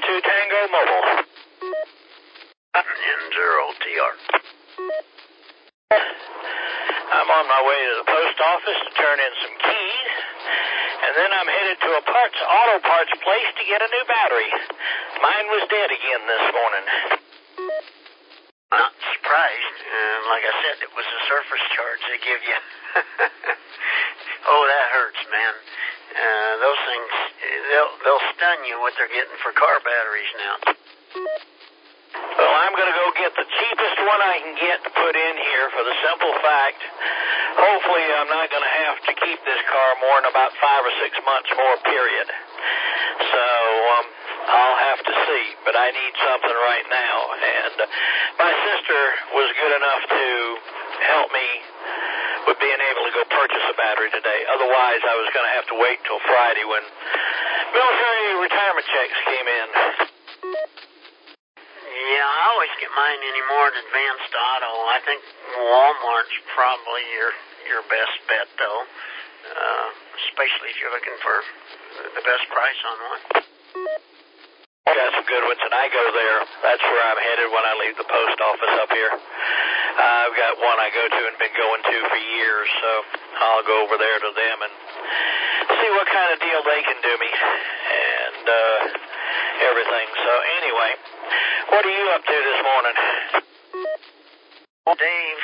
Tango Mobile. N0TR. I'm on my way to the post office to turn in some keys, and then I'm headed to a auto parts place to get a new battery. Mine was dead again this morning. Not surprised. Like I said, it was a surface charge they give you. Oh, that hurts, man. Those things, they'll stun you what they're getting for car batteries now. Well, I'm going to go get the cheapest one I can get to put in here for the simple fact, hopefully I'm not going to have to keep this car more than about 5 or 6 months more, period. So, I'll have to see, but I need something right now. And my sister was good enough to help me with being able to go purchase a battery today. Otherwise, I was going to have to wait till Friday when military retirement checks came in. Yeah, I always get mine anymore at Advanced Auto. I think Walmart's probably your best bet, though, especially if you're looking for the best price on one. I got some good ones, and I go there. That's where I'm headed when I leave the post office up here. I've got one I go to and been going to for years, so I'll go over there to them and see what kind of deal they can do me and everything. So anyway, what are you up to this morning? Well, Dave,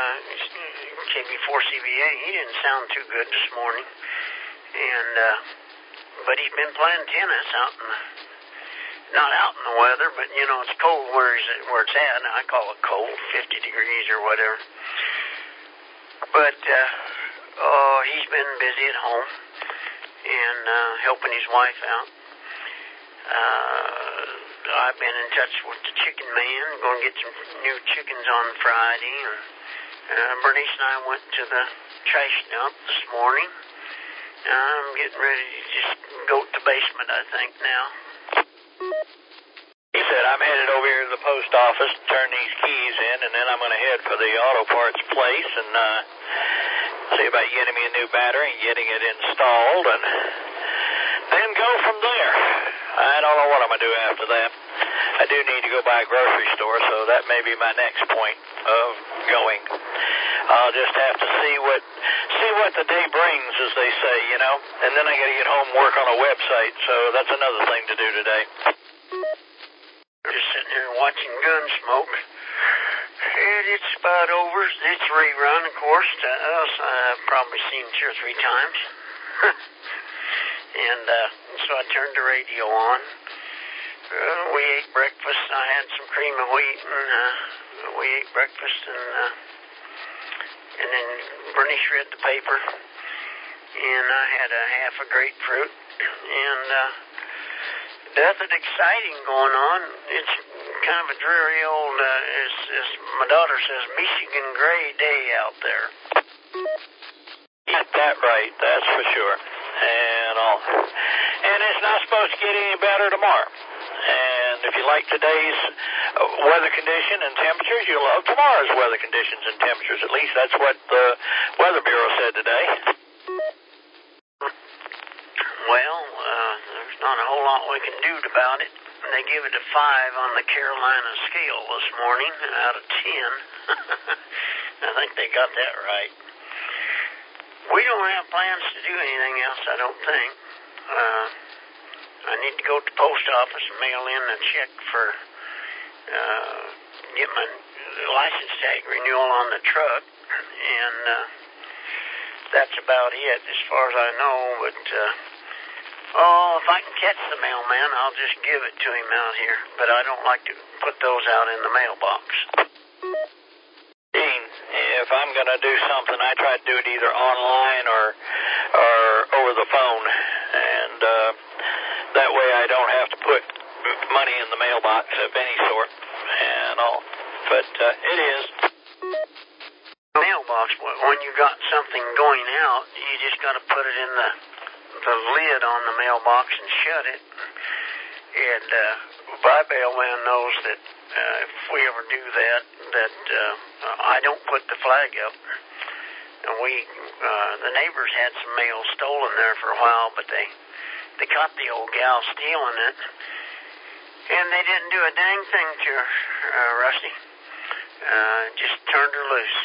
KB4CBA, he didn't sound too good this morning, and but he's been playing tennis out in the, not out in the weather, but you know it's cold where it's at. I call it cold, 50 degrees or whatever. But he's been busy at home and helping his wife out. I've been in touch with the chicken man, going to get some new chickens on Friday, and Bernice and I went to the trash dump this morning. I'm getting ready to just go to the basement, I think, now. He said, I'm headed over here to the post office to turn these keys in, and then I'm going to head for the auto parts place and see about getting me a new battery and getting it installed, and then go from there. I don't know what I'm going to do after that. I do need to go by a grocery store, so that may be my next point of going. I'll just have to see what the day brings, as they say, you know. And then I got to get home and work on a website, so that's another thing to do today. Just sitting here watching Gunsmoke. And it's about over. It's rerun, of course, to us. I've probably seen 2 or 3 times. And so I turned the radio on. We ate breakfast. I had some cream of wheat, and we ate breakfast, and then Bernice read the paper, and I had a half a grapefruit, and nothing exciting going on. It's kind of a dreary old, as my daughter says, Michigan gray day out there. Get that right, that's for sure. And it's not supposed to get any better tomorrow. And if you like today's weather condition and temperatures, you'll love tomorrow's weather conditions and temperatures. At least that's what the Weather Bureau said today. Well, there's not a whole lot we can do about it. They give it a 5 on the Carolina scale this morning out of 10. I think they got that right. We don't have plans to do anything else, I don't think. I need to go to the post office and mail in a check for get my license tag renewal on the truck, and that's about it as far as I know. But if I can catch the mailman, I'll just give it to him out here. But I don't like to put those out in the mailbox. Dean, if I'm going to do something, I try to do it either online or over the phone, and that way I don't have to put money in the mailbox of any sort and all. But it is. Mailbox, when you got something going out, you just got to put it in the lid on the mailbox and shut it. And my mailman knows that if we ever do that I don't put the flag up. And the neighbors had some mail stolen there for a while, but they caught the old gal stealing it. And they didn't do a dang thing to her, Rusty. Just turned her loose.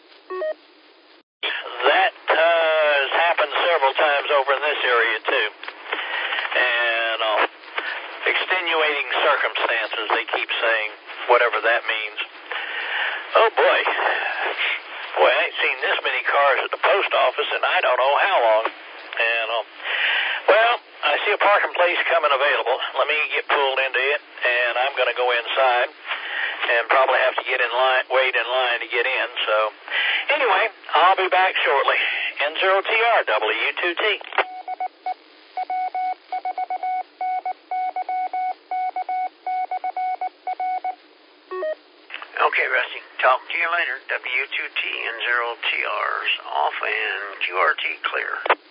That has happened several times over in this area, too. And extenuating circumstances, they keep saying, whatever that means. Oh, boy. Boy, I ain't seen this many cars at the post office in I don't know how long. And, well, I see a parking place coming available. Let me get pulled into it, and I'm going to go inside and probably have to wait in line to get in. So, anyway, I'll be back shortly. N0TR, W2T. Okay, Rusty. Talk to you later. W2T and 0TR's off and QRT clear.